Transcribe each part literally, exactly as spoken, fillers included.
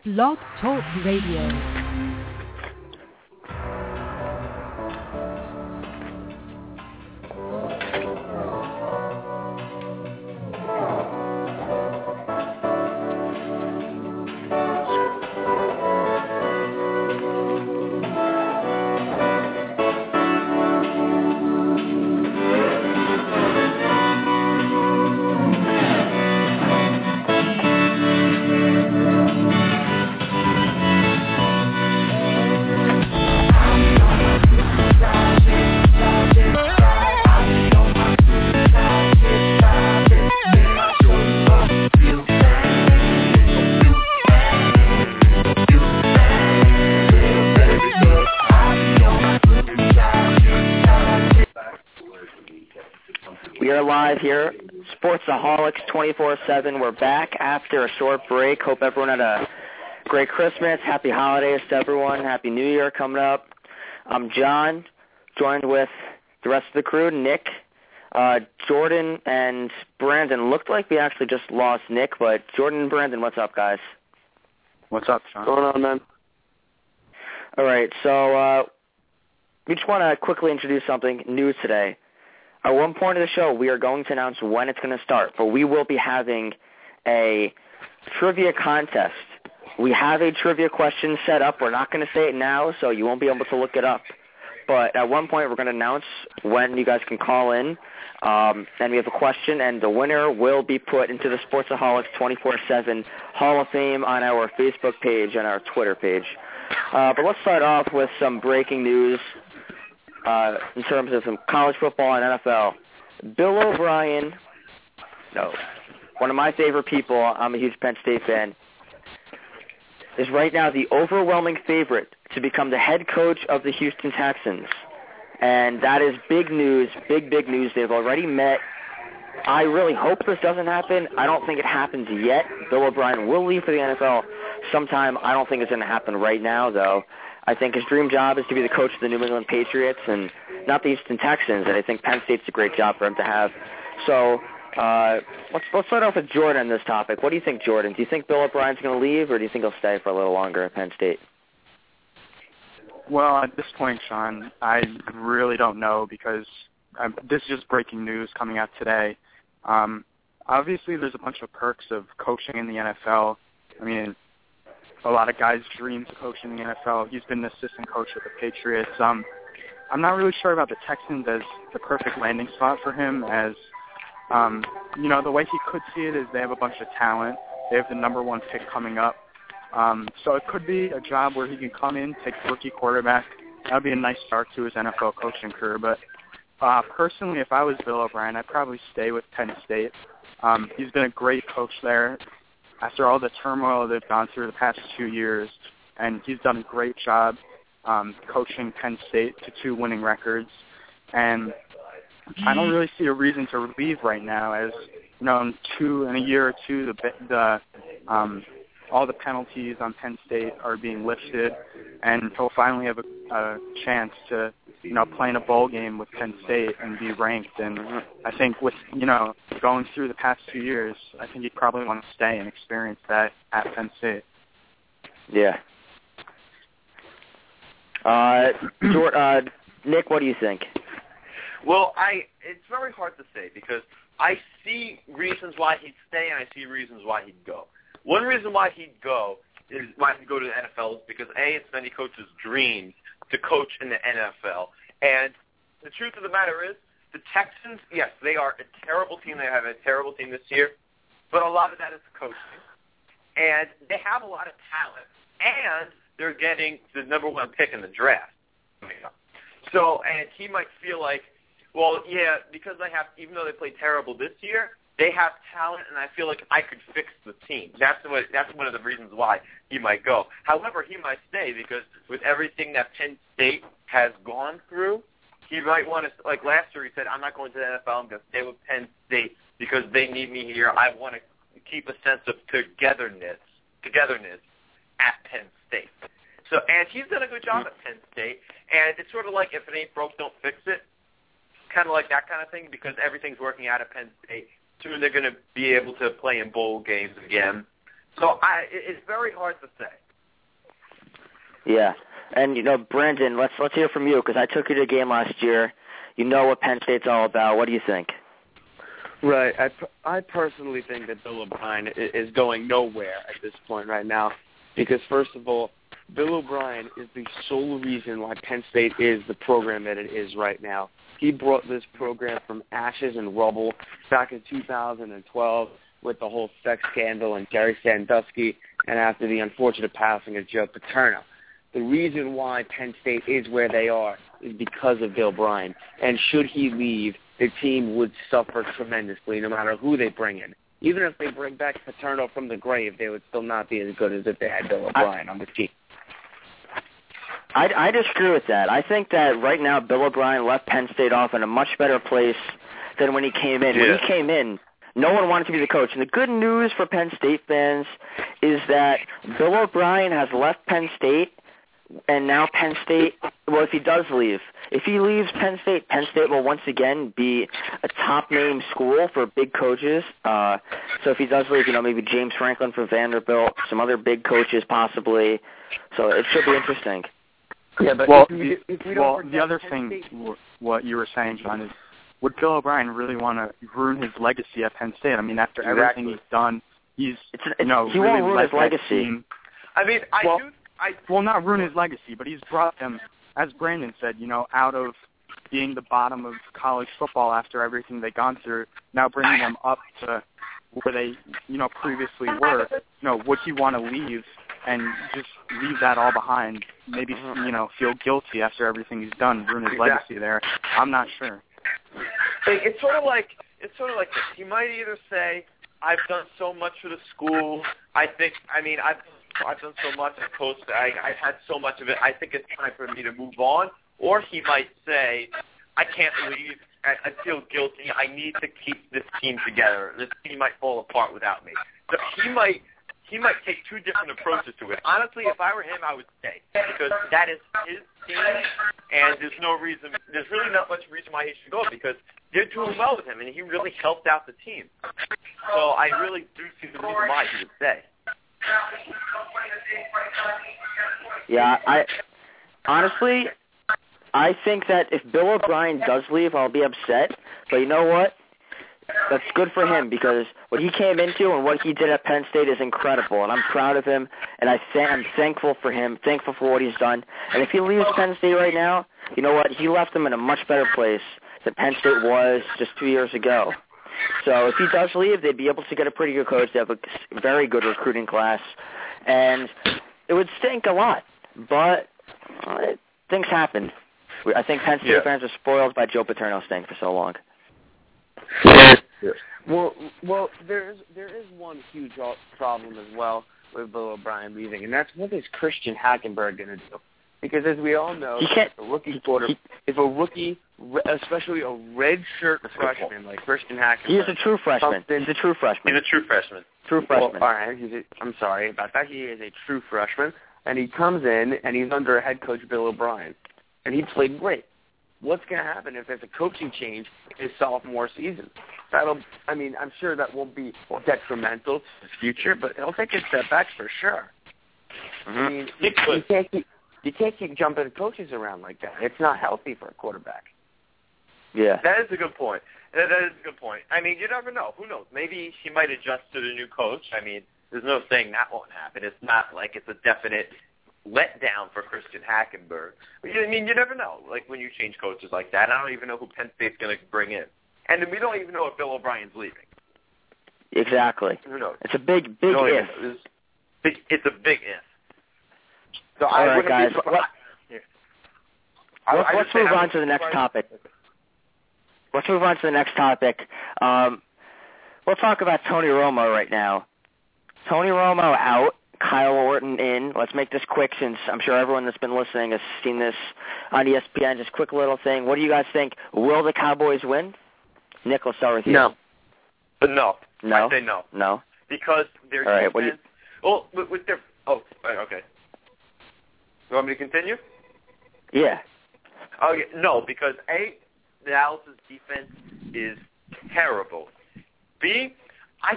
Blog Talk Radio. Here, Sportsaholics twenty-four seven. We're back after a short break. Hope everyone had a great Christmas. Happy holidays to everyone. Happy New Year coming up. I'm John, joined with the rest of the crew, Nick, uh, Jordan, and Brandon. Looked like we actually just lost Nick, but Jordan and Brandon, what's up, guys? What's up, Sean? What's going on, man? All right, so uh, we just want to quickly introduce something new today. At one point of the show, we are going to announce when it's going to start, but we will be having a trivia contest. We have a trivia question set up. We're not going to say it now, so you won't be able to look it up. But at one point, we're going to announce when you guys can call in, um, and we have a question, and the winner will be put into the Sportsaholics twenty-four seven Hall of Fame on our Facebook page and our Twitter page. Uh, but let's start off with some breaking news. Uh, in terms of some college football and N F L. Bill O'Brien, no, one of my favorite people, I'm a huge Penn State fan, is right now the overwhelming favorite to become the head coach of the Houston Texans. And that is big news, big, big news. They've already met. I really hope this doesn't happen. I don't think it happens yet. Bill O'Brien will leave for the N F L sometime. I don't think it's going to happen right now, though. I think his dream job is to be the coach of the New England Patriots and not the Houston Texans, and I think Penn State's a great job for him to have. So uh, let's let's start off with Jordan on this topic. What do you think, Jordan? Do you think Bill O'Brien's going to leave, or do you think he'll stay for a little longer at Penn State? Well, at this point, Sean, I really don't know because um, this is just breaking news coming out today. Um, obviously, there's a bunch of perks of coaching in the N F L. I mean, a lot of guys' dreams of coaching in the N F L. He's been the assistant coach with the Patriots. Um, I'm not really sure about the Texans as the perfect landing spot for him as, um, you know, the way he could see it is they have a bunch of talent. They have the number one pick coming up. Um, so it could be a job where he can come in, take the rookie quarterback. That would be a nice start to his N F L coaching career. But uh, personally, if I was Bill O'Brien, I'd probably stay with Penn State. Um, he's been a great coach there. After all the turmoil they've gone through the past two years, and he's done a great job um, coaching Penn State to two winning records. And I don't really see a reason to leave right now, as you know, in two in a year or two, the the um, all the penalties on Penn State are being lifted, and he'll finally have a, a chance to, you know, play in a bowl game with Penn State and be ranked. And I think with, you know, going through the past two years, I think he'd probably want to stay and experience that at Penn State. Yeah. Uh, George, uh, Nick, what do you think? Well, I it's very hard to say because I see reasons why he'd stay and I see reasons why he'd go. One reason why he'd go is why he'd go to the N F L is because, A, it's many coaches' dreams to coach in the N F L. And the truth of the matter is, the Texans, yes, they are a terrible team. They have a terrible team this year. But a lot of that is coaching. And they have a lot of talent. And they're getting the number one pick in the draft. So, and he might feel like, well, yeah, because they have, even though they played terrible this year, they have talent, and I feel like I could fix the team. That's what. That's one of the reasons why he might go. However, he might stay because with everything that Penn State has gone through, he might want to, like last year he said, I'm not going to the N F L. I'm going to stay with Penn State because they need me here. I want to keep a sense of togetherness, togetherness at Penn State. So, and he's done a good job at Penn State, and it's sort of like if it ain't broke, don't fix it, kind of like that kind of thing because everything's working out at Penn State. Soon they're going to be able to play in bowl games again. So I, it's very hard to say. Yeah, and you know, Brandon, let's let's hear from you because I took you to a game last year. You know what Penn State's all about. What do you think? Right. I, I personally think that Bill O'Brien is going nowhere at this point right now because, first of all, Bill O'Brien is the sole reason why Penn State is the program that it is right now. He brought this program from ashes and rubble back in two thousand twelve with the whole sex scandal and Jerry Sandusky and after the unfortunate passing of Joe Paterno. The reason why Penn State is where they are is because of Bill O'Brien. And should he leave, the team would suffer tremendously no matter who they bring in. Even if they bring back Paterno from the grave, they would still not be as good as if they had Bill O'Brien I, on the team. I, I disagree with that. I think that right now Bill O'Brien left Penn State off in a much better place than when he came in. Yeah. When he came in, no one wanted to be the coach. And the good news for Penn State fans is that Bill O'Brien has left Penn State, and now Penn State, well, if he does leave, if he leaves Penn State, Penn State will once again be a top-name school for big coaches. Uh, so if he does leave, you know, maybe James Franklin for Vanderbilt, some other big coaches possibly. So it should be interesting. Yeah, but well, if we, if we well don't the other Penn thing, State, what you were saying, John, is would Bill O'Brien really want to ruin his legacy at Penn State? I mean, after exactly. everything he's done, he's, it's, it's, you know, he really won't ruin led his that legacy. team. I mean, I well, do. I well, not ruin his legacy, but he's brought them, as Brandon said, you know, out of being the bottom of college football after everything they've gone through, now bringing them up to where they, you know, previously were. You know, would he want to leave and just leave that all behind? Maybe, you know, feel guilty after everything he's done, ruin his exactly. legacy there. I'm not sure. It's sort of like it's sort of like this. He might either say, "I've done so much for the school. I think. I mean, I've I've done so much. I've coached. I, I've had so much of it. I think it's time for me to move on." Or he might say, "I can't leave. I, I feel guilty. I need to keep this team together. This team might fall apart without me." So he might. He might take two different approaches to it. Honestly, if I were him, I would stay because that is his team, and there's no reason. There's really not much reason why he should go because they're doing well with him, and he really helped out the team. So I really do see the reason why he would stay. Yeah, I honestly, I think that if Bill O'Brien does leave, I'll be upset. But you know what? That's good for him because what he came into and what he did at Penn State is incredible, and I'm proud of him, and I th- I'm thankful for him, thankful for what he's done. And if he leaves Penn State right now, you know what? He left them in a much better place than Penn State was just two years ago. So if he does leave, they'd be able to get a pretty good coach. They have a very good recruiting class, and it would stink a lot, but uh, things happen. I think Penn State yeah. fans are spoiled by Joe Paterno staying for so long. Well, well, there is there is one huge problem as well with Bill O'Brien leaving, and that's what is Christian Hackenberg going to do? Because as we all know, he can't, a rookie quarter, he, if a rookie, especially a redshirt freshman like Christian Hackenberg, he is a true freshman. He's a true freshman. He's a true freshman. True freshman. Well, all right, he's a, I'm sorry about that. He is a true freshman, and he comes in and he's under head coach Bill O'Brien, and he played great. What's going to happen if there's a coaching change his sophomore season? That'll, I mean, I'm sure that won't be detrimental to his future, but he'll take a step back for sure. Mm-hmm. I mean, you can't keep you can't keep jumping coaches around like that. It's not healthy for a quarterback. Yeah, that is a good point. That, that is a good point. I mean, you never know. Who knows? Maybe he might adjust to the new coach. I mean, there's no saying that won't happen. It's not like it's a definite letdown for Christian Hackenberg. I mean, you never know. Like when you change coaches like that, I don't even know who Penn State's going to bring in, and we don't even know if Bill O'Brien's leaving. Exactly. Who knows? It's a big, big no, if. It's, big, it's a big if. So All I right, guys. Be, let, I, let's I let's move on to the next topic. Let's move on to the next topic. Um, we'll talk about Tony Romo right now. Tony Romo out. Kyle Orton in. Let's make this quick since I'm sure everyone that's been listening has seen this on E S P N. Just quick little thing. What do you guys think? Will the Cowboys win? Nick, let's start with you. No. But no. No? I say no. No? Because their All right, defense... what do you... Well, with, with their... Oh, okay. You want me to continue? Yeah. Okay, no, because A, Dallas' defense is terrible. B, I just...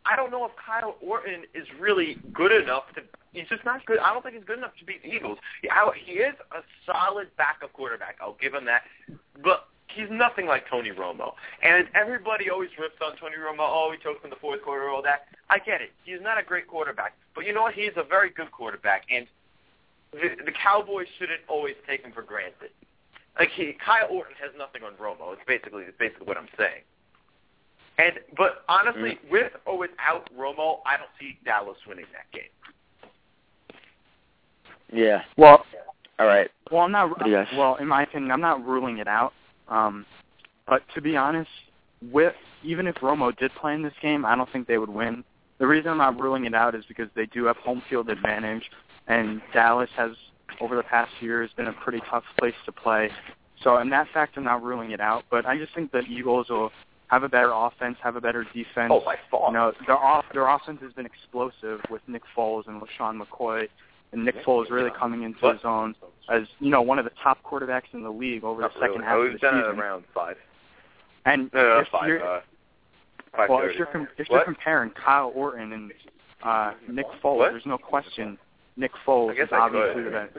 I don't know if Kyle Orton is really good enough to. He's just not good. I don't think he's good enough to beat the Eagles. He, he is a solid backup quarterback. I'll give him that. But he's nothing like Tony Romo. And everybody always rips on Tony Romo. Oh, he choked in the fourth quarter, all that. I get it. He's not a great quarterback. But you know what? He's a very good quarterback. And the, the Cowboys shouldn't always take him for granted. Like he, Kyle Orton has nothing on Romo. It's basically it's basically what I'm saying. And but honestly, mm-hmm. with or without Romo, I don't see Dallas winning that game. Yeah. Well, all right. Well, I'm not. Yes. Well, in my opinion, I'm not ruling it out. Um, but to be honest, with even if Romo did play in this game, I don't think they would win. The reason I'm not ruling it out is because they do have home field advantage, and Dallas has over the past years been a pretty tough place to play. So in that fact, I'm not ruling it out. But I just think the Eagles will have a better offense, have a better defense. Oh, by far. You know, their off their offense has been explosive with Nick Foles and LaShawn McCoy. And Nick Foles really coming into what? his own as, you know, one of the top quarterbacks in the league over Not the second really. half oh, of the we've done season. it around five. And no, no, if five. you're, Uh, five well, thirty. if you're, com- if what? you're comparing Kyle Orton and uh, Nick Foles, what? there's no question Nick Foles I guess is I obviously could. the best.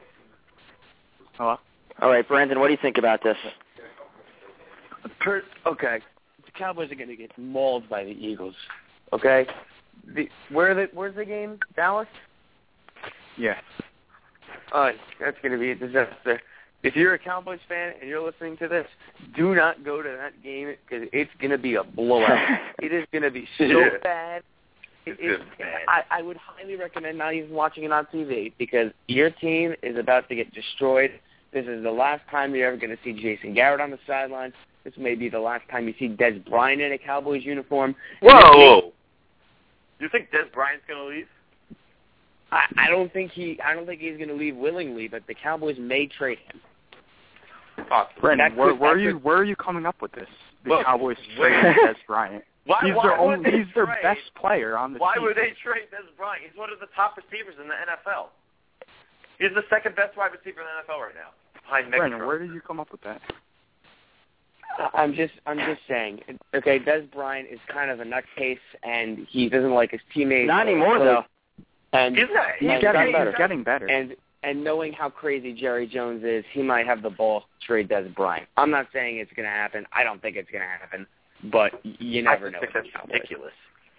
Hello? All right, Brandon, what do you think about this? Per, okay, the Cowboys are going to get mauled by the Eagles. Okay, the, where the where's the game? Dallas. Yeah. Oh, that's going to be a disaster. If you're a Cowboys fan and you're listening to this, do not go to that game because it's going to be a blowout. It is going to be so Yeah. bad. It, It's it, bad. I, I would highly recommend not even watching it on T V because your team is about to get destroyed. This is the last time you're ever going to see Jason Garrett on the sidelines. This may be the last time you see Des Bryant in a Cowboys uniform. Whoa, whoa! You think Des Bryant's going to leave? I, I don't think he. I don't think he's going to leave willingly, but the Cowboys may trade him. Possibly. Brandon, That where, could- where are that you could- where are you coming up with this? The Well, Cowboys wait. trading Des Bryant. Why, He's why their would only, they he's their trade? best player on the Why team. would they trade Des Bryant? He's one of the top receivers in the N F L. He's the second best wide receiver in the N F L right now, behind Brandon, Megatron. where did you come up with that? I'm just, I'm just saying. Okay, Des Bryant is kind of a nutcase, and he doesn't like his teammates. Not anymore, though. And He's not. He's and, getting and, he's getting better. and and knowing how crazy Jerry Jones is, he might have the balls to trade Des Bryant. I'm not saying it's going to happen. I don't think it's going to happen, but y- you never I know. think with that's the Cowboys. ridiculous.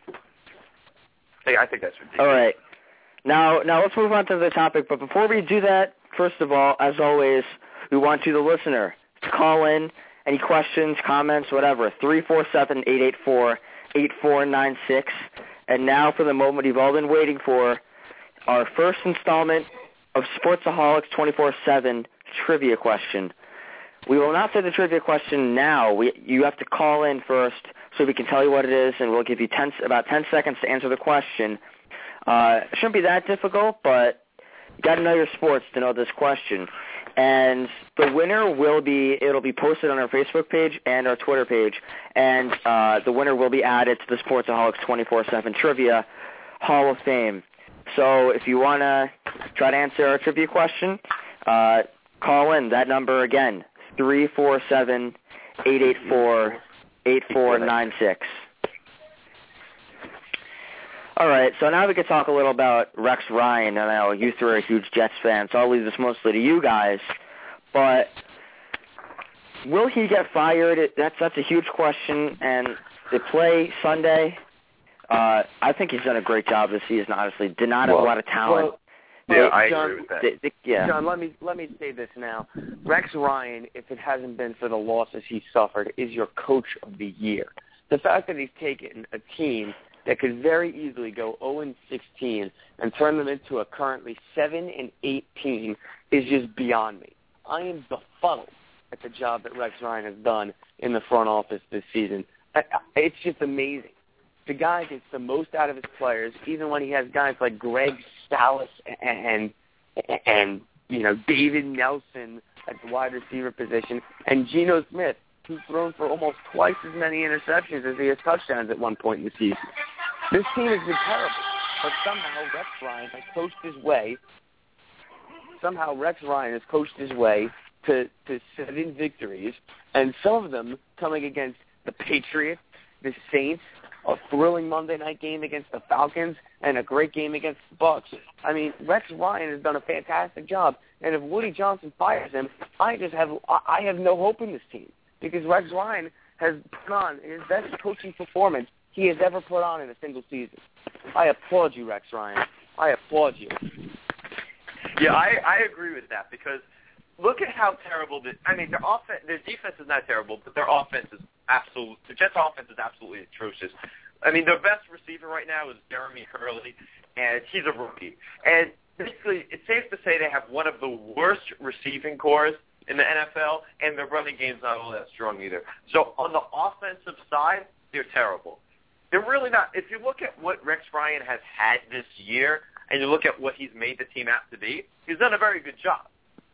Hey, I think that's ridiculous. All right. Now, now let's move on to the topic. But before we do that, first of all, as always, we want you, the listener, to call in any questions, comments, whatever. three four seven, eight eight four, eight four nine six. And now for the moment you've all been waiting for, our first installment of Sportsaholics twenty-four seven trivia question. We will not say the trivia question now. We, you have to call in first so we can tell you what it is, and we'll give you ten, about ten seconds to answer the question. Uh, it shouldn't be that difficult, but you got to know your sports to know this question. And the winner will be, it'll be posted on our Facebook page and our Twitter page, and uh, the winner will be added to the Sportsaholics twenty-four seven Trivia Hall of Fame. So if you want to try to answer our trivia question, uh, call in. That number again, three four seven, eight eight four, eight four nine six. All right, so now we can talk a little about Rex Ryan. I know you three are huge Jets fans, so I'll leave this mostly to you guys. But will he get fired? That's that's a huge question, and they play Sunday. Uh, I think he's done a great job this season, honestly. Did not have Well, a lot of talent. well, Yeah, well, I John, agree with that. They- they- yeah. John, let me let me say this now. Rex Ryan, if it hasn't been for the losses he suffered, is your coach of the year. The fact that he's taken a team that could very easily go oh and sixteen and turn them into a currently seven and eight team is just beyond me. I am befuddled at the job that Rex Ryan has done in the front office this season. It's just amazing. The guy gets the most out of his players, even when he has guys like Greg Salas and and you know David Nelson at the wide receiver position, and Geno Smith, who's thrown for almost twice as many interceptions as he has touchdowns at one point in the season. This team has been terrible, but somehow Rex Ryan has coached his way. Somehow Rex Ryan has coached his way to, to seven victories, and some of them coming against the Patriots, the Saints, a thrilling Monday night game against the Falcons, and a great game against the Bucks. I mean, Rex Ryan has done a fantastic job, and if Woody Johnson fires him, I just have I have no hope in this team because Rex Ryan has put on his best coaching performance he has ever put on in a single season. I applaud you, Rex Ryan. I applaud you. Yeah, I, I agree with that because look at how terrible the I mean their offense their defense is not terrible, but their offense is absolute the Jets offense is absolutely atrocious. I mean their best receiver right now is Jeremy Hurley, and he's a rookie. And basically it's safe to say they have one of the worst receiving cores in the N F L, and their running game's not all that strong either. So on the offensive side, they're terrible. They're really not. If you look at what Rex Ryan has had this year, and you look at what he's made the team out to be, he's done a very good job.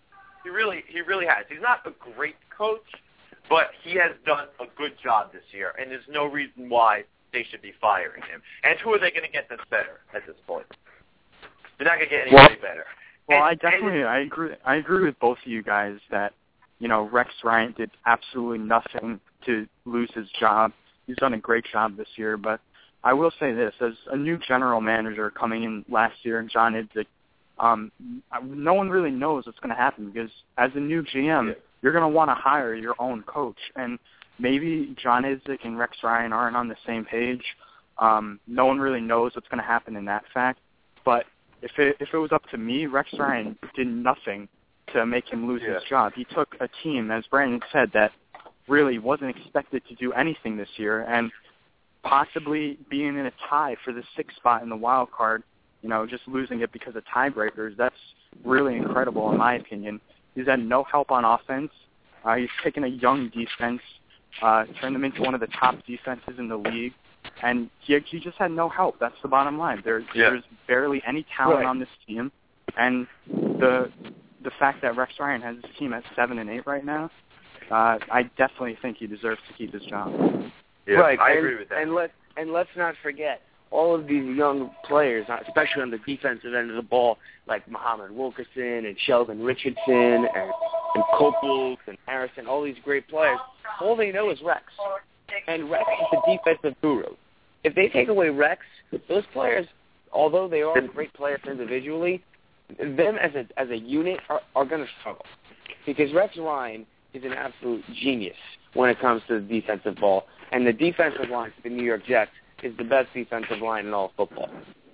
He really, he really has. He's not a great coach, but he has done a good job this year, and there's no reason why they should be firing him. And who are they going to get that's better at this point? They're not going to get anybody well, better. Well, and, I definitely, I agree. I agree with both of you guys that you know Rex Ryan did absolutely nothing to lose his job. He's done a great job this year, but I will say this: as a new general manager coming in last year, John Idzik, um, no one really knows what's going to happen because as a new G M, yeah. you're going to want to hire your own coach, and maybe John Idzik and Rex Ryan aren't on the same page. Um, no one really knows what's going to happen in that fact, but if it if it was up to me, Rex Ryan did nothing to make him lose yeah. his job. He took a team, as Brandon said, that really wasn't expected to do anything this year, and possibly being in a tie for the sixth spot in the wild card, you know, just losing it because of tiebreakers, that's really incredible in my opinion. He's had no help on offense. Uh, he's taken a young defense, uh, turned them into one of the top defenses in the league, and he, he just had no help. That's the bottom line. There, yeah. There's barely any talent right. on this team, and the the fact that Rex Ryan has his team at seven and eight right now, uh, I definitely think he deserves to keep his job. Yeah, right, I and, agree with that. And let and let's not forget all of these young players, especially on the defensive end of the ball, like Muhammad Wilkerson and Sheldon Richardson and and Copel and Harrison, all these great players. All they know is Rex, and Rex is the defensive guru. If they take away Rex, those players, although they are great players individually, them as a as a unit are, are going to struggle because Rex Ryan is an absolute genius when it comes to the defensive ball, and the defensive line for the New York Jets is the best defensive line in all of football.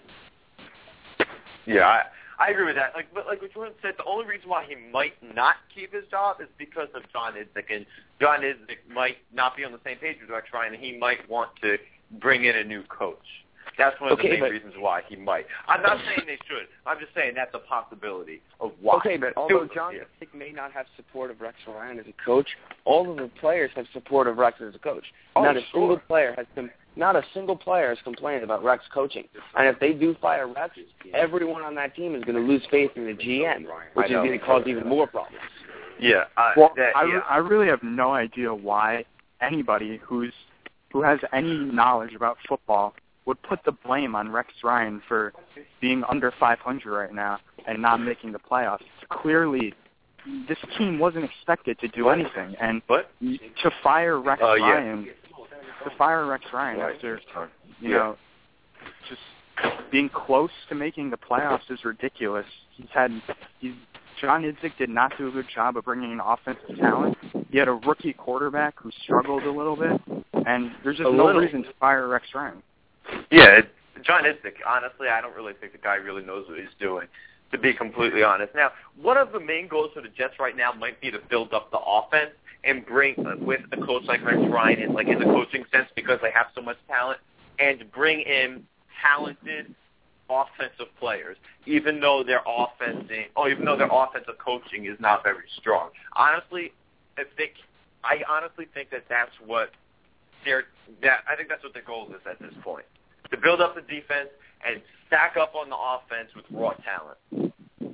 Yeah, I, I agree with that. Like, but like what Jordan said, the only reason why he might not keep his job is because of John Idzik, and John Idzik might not be on the same page with Rex Ryan, and he might want to bring in a new coach. That's one of okay, the main but, reasons why he might. I'm not saying they should. I'm just saying that's a possibility of why. Okay, but although John Idzik may not have support of Rex Ryan as a coach, all of the players have support of Rex as a coach. Oh, not a sure. single player has com- not a single player has complained about Rex coaching. And if they do fire Rex, everyone on that team is going to lose faith in the G M, which is going to cause even more problems. Yeah. Uh, well, that, I, yeah. I really have no idea why anybody who's who has any knowledge about football would put the blame on Rex Ryan for being under five hundred right now and not making the playoffs. Clearly, this team wasn't expected to do anything, and what? to fire Rex uh, yeah. Ryan, to fire Rex Ryan right. after, you yeah. know, just being close to making the playoffs is ridiculous. He's had, he's, John Idzik did not do a good job of bringing in offensive talent. He had a rookie quarterback who struggled a little bit, and there's just a no little. reason to fire Rex Ryan. Yeah, it, John Idzik, honestly, I don't really think the guy really knows what he's doing, to be completely honest. Now, one of the main goals for the Jets right now might be to build up the offense and bring, uh, with a coach like Rex Ryan, in, like in the coaching sense, because they have so much talent, and bring in talented offensive players, even though their offense, oh, even though their offensive coaching is not very strong. Honestly, if they, I honestly think that that's what their, that I think that's what their goal is at this point, to build up the defense and stack up on the offense with raw talent.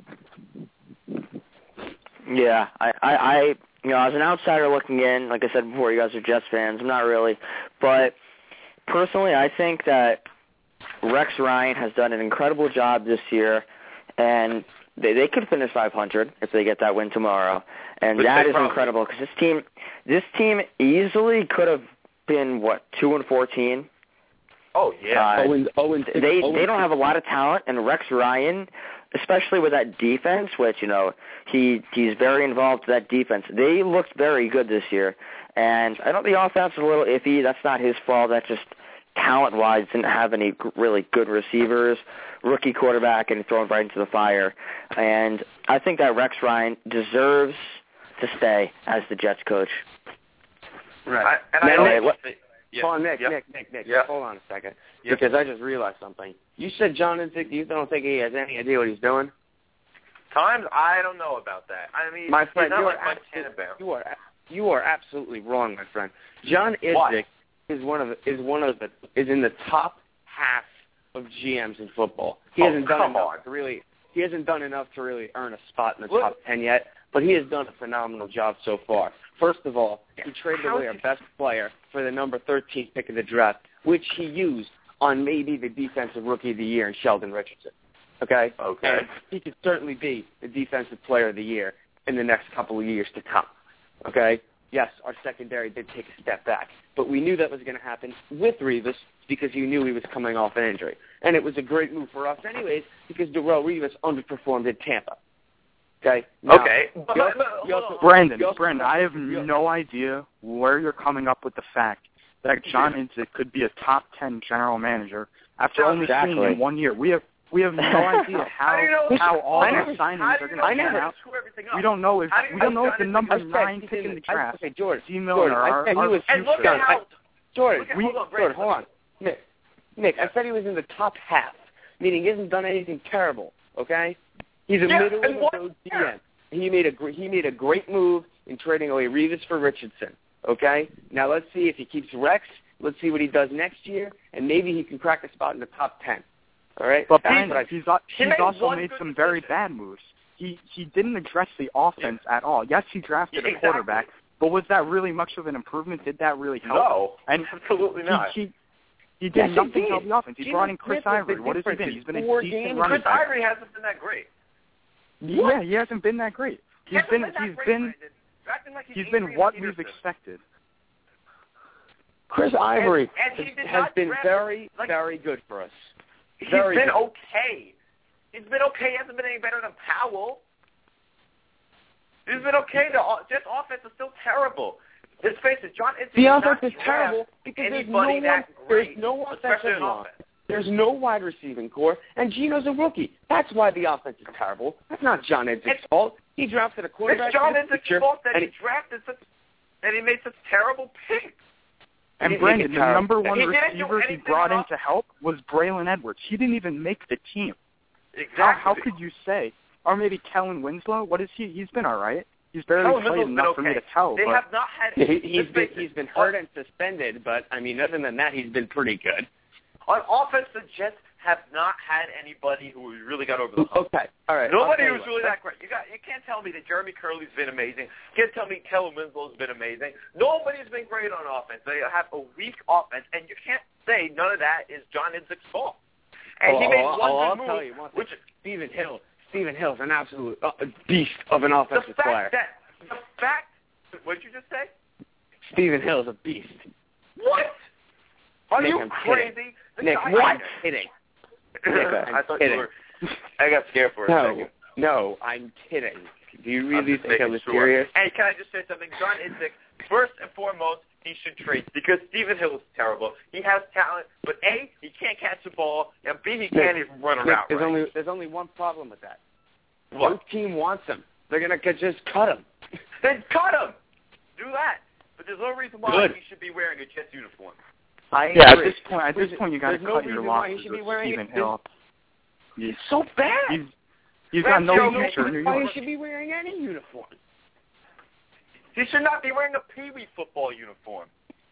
Yeah, I, I, I, you know, as an outsider looking in, like I said before, you guys are Jets fans. I'm not really, but personally, I think that Rex Ryan has done an incredible job this year, and they they could finish five hundred if they get that win tomorrow, and but that is probably. incredible because this team, this team easily could have been what two and fourteen Oh yeah. Uh, Owens, Owens, they Owens, they don't have a lot of talent, and Rex Ryan, especially with that defense, which you know he he's very involved with that defense. They looked very good this year, and I know the offense is a little iffy. That's not his fault. That's just talent-wise didn't have any really good receivers, rookie quarterback, and thrown right into the fire. And I think that Rex Ryan deserves to stay as the Jets coach. Right. I, and Now, I Nick, also what, think, yeah, hold on, Nick, yeah. Nick, Nick, Nick, Yeah. hold on a second. Yeah. Because I just realized something. You said John Idzik, you don't think he has any idea what he's doing? Times I don't know about that. I mean, My friend, he's not you are, like Mike absolute, Tannenbaum. you, are, you are absolutely wrong, my friend. John Idzik Why? is one of the, is one of the is in the top half of G Ms in football. He Oh, hasn't done come enough on. to really he hasn't done enough to really earn a spot in the Look. top ten yet, but he has done a phenomenal job so far. First of all, he traded How away is our he- best player for the number thirteen pick of the draft, which he used on maybe the defensive rookie of the year in Sheldon Richardson. Okay? Okay. And he could certainly be the defensive player of the year in the next couple of years to come. Okay? Yes, our secondary did take a step back, but we knew that was going to happen with Revis because you knew he was coming off an injury. And it was a great move for us anyways because Darrelle Revis underperformed in Tampa. Okay? Now, Okay. But, you but, but, you hold also- on. Brandon, you also- Brandon, I have you- no idea where you're coming up with the fact that John Idzik could be a top ten general manager after only Exactly. seeing him one year. We have we have no idea how How do you know- how all I these never- signings How do are you going know I to never- pan out. screw everything up? We don't know if How do you we know don't know if John the Idzik- number I said nine he's pick in the I- draft, okay, Jordan, D. Miller, Jordan, I are, said he are was- the And look future. at how. Jordan, Look at, we, hold on, Jordan, Brandon. hold on. Nick, Nick, I said he was in the top half, meaning he hasn't done anything terrible, okay? He's a Yeah, middle and of what- the road G M. yeah. He made a gr- he made a great move in trading away Revis for Richardson, okay? Now let's see if he keeps Rex. Let's see what he does next year, and maybe he can crack a spot in the top ten. All right? But That's Brandon, what I- he's al- He he's made also one made good some very decision. bad moves. He he didn't address the offense at all. Yes, he drafted Yeah, a quarterback, exactly. but was that really much of an improvement? Did that really help? No, And absolutely not. He, he, he did Yes, he nothing did. to help the offense. He Geno brought in Chris Smith was the Ivory. What has he difference been? in He's been a four decent games. running Chris back. Ivory hasn't been that great. Yeah, he hasn't been that great. He He's hasn't been been that he's great, been Brandon. You're acting like he's he's been Adrian what Peterson. we've expected. Chris Ivory and he did has not been draft- very, like- very good for us. He's Very been good. okay. He's been okay. He hasn't been any better than Powell. He's been okay. The o- Jets offense is still terrible. Let's face it, John Idzik The did offense not is draft terrible because there's no anybody one, that there's great, no especially offensive in line. offense. There's no wide receiving core, and Geno's a rookie. That's why the offense is terrible. That's not John Idzik's It's- fault. He drafted a quarterback. It's John for the Idzik's future, fault that and he drafted such, that he made such terrible picks. And He didn't Brandon, make it the terrible. number one He didn't do receiver he anything brought in wrong. to help was Braylon Edwards. He didn't even make the team. Exactly. How, how could you say? Or maybe Kellen Winslow? What is he? He's been all right. He's barely Kellen played Winslow's been enough for me okay. to tell. They but have not had. He, he's let's been face he's it, been hurt and suspended, but I mean, other than that, he's been pretty good. On offense, the Jets have not had anybody who really got over the hump. Okay, all right. Nobody I'll tell who's you really what. that great. You got. You can't tell me that Jeremy Curley's been amazing. You can't tell me Kellen Winslow's been amazing. Nobody's been great on offense. They have a weak offense, and you can't say none of that is John Idzik's fault. And Oh, he made oh, one oh, good I'll move, tell you one thing. which Stephen Hill. Stephen Hill's an absolute uh, beast of an the offensive fact player. that the fact. What did you just say? Stephen Hill's a beast. What? Are Nick, you I'm crazy? kidding. The Nick, guy- what? Kidding. Nick, I'm I thought kidding. you were. I got scared for a No, second. no, I'm kidding. Do you I'm really just think I making was sure. serious? Hey, can I just say something? John Idzik, first and foremost, he should trade because Stephen Hill is terrible. He has talent, but A, he can't catch the ball, and B, he can't Nick, even run Nick, around. there's right. only there's only one problem with that. What? No team wants him. They're gonna c- just cut him. Then cut him. Do that. But there's no reason why Good. he should be wearing a Jets uniform. I yeah, at agree. this point, at this There's- point, you got to there's no cut your reason why he losses should be with wearing Stephen it. Hill. He's so bad. He's he's got no That's no future in New reason why York. he should be wearing any uniform. He should not be wearing a Pee Wee football uniform.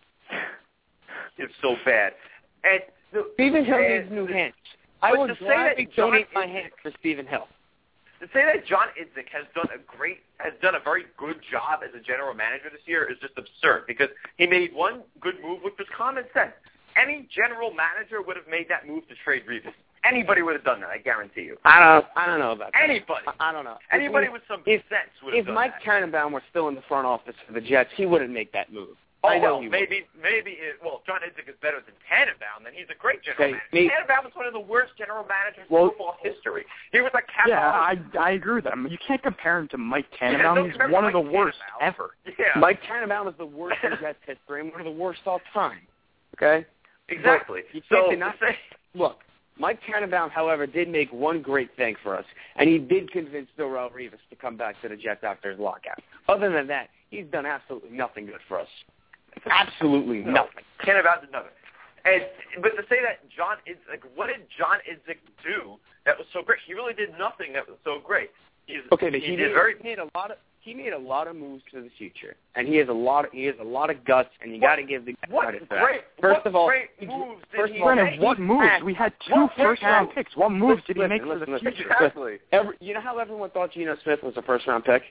It's so bad. And the, Stephen Hill and needs new the- hands. I but would to say gladly that John donate my Idzik- hands for Stephen Hill. To say that John Idzik has done a great, has done a very good job as a general manager this year is just absurd because he made one good move, which was common sense. Any general manager would have made that move to trade Revis. Anybody would have done that, I guarantee you. I don't. I don't know about that. Anybody. I, I don't know. Anybody if, with some if, sense would have if done Mike that. Tannenbaum were still in the front office for the Jets, he wouldn't make that move. Oh, I know well, he maybe, maybe, it, well, John Idzik is better than Tannenbaum, then he's a great general Okay, manager. maybe, Tannenbaum was one of the worst general managers well, in football history. He was a captain. Yeah, I I agree with that. I mean, you can't compare him to Mike Tannenbaum. Yeah, He's don't one of the Mike worst Tannenbaum. ever. Yeah, Mike Tannenbaum is the worst in Jets history and one of the worst all time. Okay? exactly. But you So, can't deny- to say, Look, Mike Tannenbaum, however, did make one great thing for us, and he did convince Darrelle Revis to come back to the Jets after his lockout. Other than that, he's done absolutely nothing good for us. Absolutely no, nothing. Tannenbaum did nothing. And, but to say that John Idzik, what did John Idzik do that was so great? He really did nothing that was so great. He's, Okay, but he, he, did made, very. he made a lot of he made a lot of moves for the future, and he has a lot of he has a lot of guts, and you got to give the guy What credit for great, that. First what of all, great he- moves did first he of all, make? Brennan, what moves? We had two What first-round moves? picks. What moves did he Listen, make listen, for the listen, future? Exactly. Every, you know how everyone thought Geno Smith was a first-round pick?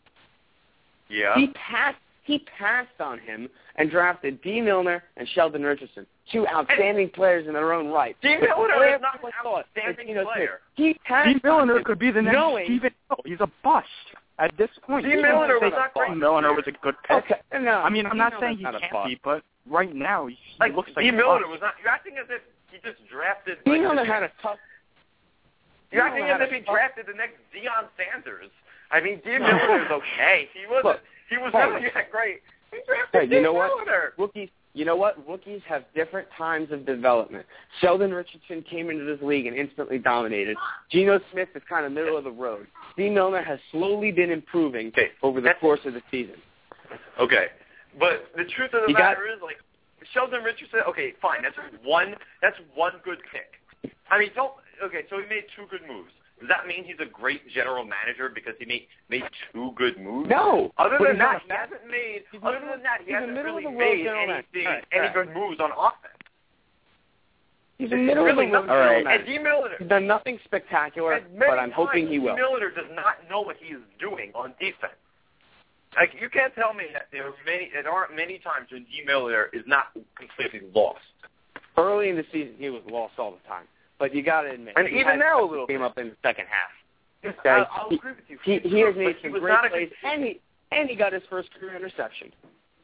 Yeah. He passed he passed on him and drafted Dee Milner and Sheldon Richardson, two outstanding players in their own right. Dee But Milner is not everyone an thought outstanding that Geno Smith- player. He passed Steve on Milner him could be the next knowing- Steven Hill. He's a bust at this point. Steve You can't Milner say was not great Steve this Milner year. was a good pick. Okay, no, I mean, I'm Dee not Milner's saying he not a can't bust. be, but right now he Like, looks like Dee a Milner bust. was not. You're acting as if he just drafted. Dee Like, Milner the, had a tough. You're Dee acting Milner as had if he a tough- drafted the next Deion Sanders. I mean, Dee Milner is okay. He wasn't. Look, he was hey. really that great. He drafted Hey, Dee you know what? Milner. Rookies, you know what? Rookies have different times of development. Sheldon Richardson came into this league and instantly dominated. Geno Smith is kind of middle of the road. Dee Milner has slowly been improving Okay, over the that's- course of the season. Okay, but the truth of the You got- matter is, like, Sheldon Richardson. Okay, fine. That's one. That's one good pick. I mean, don't. Okay, so he made two good moves. Does that mean he's a great general manager because he made made two good moves? No. Other but than he's not that, a he hasn't made. He's Other middle- than that, he he's a hasn't middle of really the road made general manager. anything, All right, any all right. good moves on offense. He's a It's middle really of the road not. general All right. manager. And Dee Milner. He's done nothing spectacular, And many but I'm hoping times, he will. Dee Milner does not know what he's doing on defense. Like, you can't tell me that there are many, there aren't many times when Dee Milner is not completely lost. Early in the season, he was lost all the time. But you got to admit, And he even had- now a little came bit. up in the second half. Okay. I'll, I'll he, agree with you. He, he has But made he some was great not a plays, good- and he and he got his first career interception.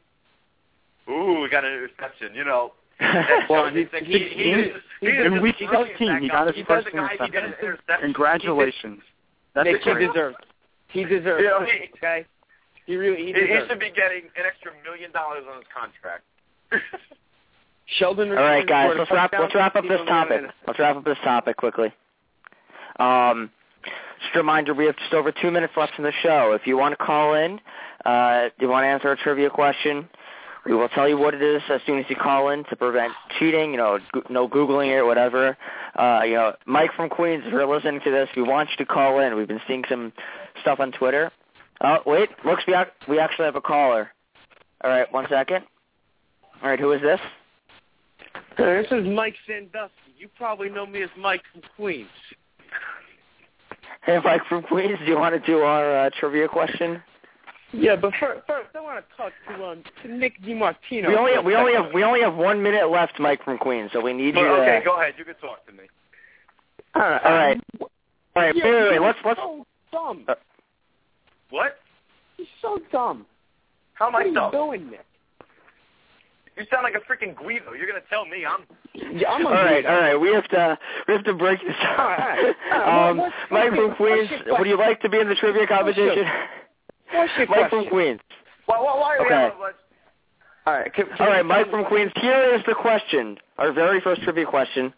Ooh, we got an interception. You know. Well, Well, he's- he's, he- he, he- is- he is In just week brilliant, sixteen, that he guy. got his He first does the guy, he gets an interception. interception. Congratulations. That's Nick, he great. deserves. He deserves. You know, it, he- okay. He really he He, he deserves. should be getting an extra million dollars on his contract. Sheldon. All right, Richardson guys, scored a let's wrap touchdown, let's wrap up Dee this Milner got an topic. interception. Let's wrap up this topic quickly. Um, just a reminder, we have just over two minutes left in the show. If you want to call in, uh, you want to answer a trivia question, we will tell you what it is as soon as you call in to prevent cheating, you know, go- no Googling it, whatever. Uh, you know, Mike from Queens, if you're listening to this, we want you to call in. We've been seeing some stuff on Twitter. Oh, wait, looks we, ac- we actually have a caller. All right, one second. All right, who is this? This is Mike Sandusky. You probably know me as Mike from Queens. Hey, Mike from Queens, do you want to do our uh, trivia question? Yeah, but first, first I want to talk to um to Nick DiMartino. We only for a we only second. have we only have one minute left, Mike from Queens, so we need But, you to. okay, go ahead. You can talk to me. All right, All right, all right. Wait, You're, wait, wait. you're Let's let's. so dumb. Uh, What? You're so dumb. How am What I are you dumb? doing, Nick? You sound like a freaking Guido. You're going to tell me I'm... Yeah, I'm All right, all right. We have to we have to break this All right, all right. All right, um, what- what's Mike your- from Queens, what's your would you like to be in the trivia What's your- competition? What's your Mike question? from Queens. Why, why, why are we Okay. having a- All right, can, can All right, you Mike tell from me- Queens. Here is the question. Our very first trivia question.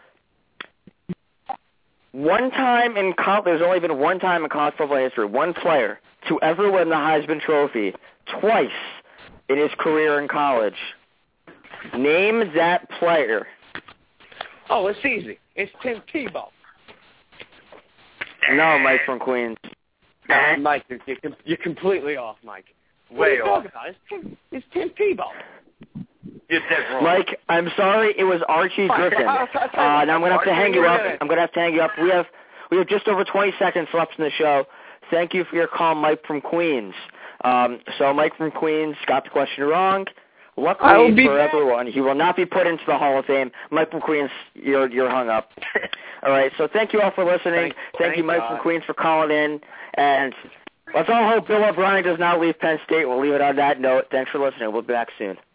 One time in college, there's only been one time in college football history, one player to ever win the Heisman Trophy twice in his career in college. Name that player. Oh, it's easy. It's Tim Tebow. No, Mike from Queens. Uh, Mike, you're, you're, you're completely off, Mike. What Way are you off. talking about? It's Tim, it's Tim Tebow. You're dead wrong. Mike, I'm sorry, it was Archie Griffin. Uh, now I'm gonna have to hang you up. I'm gonna have to hang you up. We have we have just over twenty seconds left in the show. Thank you for your call, Mike from Queens. Um, so Mike from Queens got the question wrong. I will Luckily be for back. everyone, he will not be put into the Hall of Fame. Mike from Queens, you're you're hung up. All right, so thank you all for listening. Thank- Thank, you, thank Mike God. from Queens, for calling in. And let's all hope Bill O'Brien does not leave Penn State. We'll leave it on that note. Thanks for listening. We'll be back soon.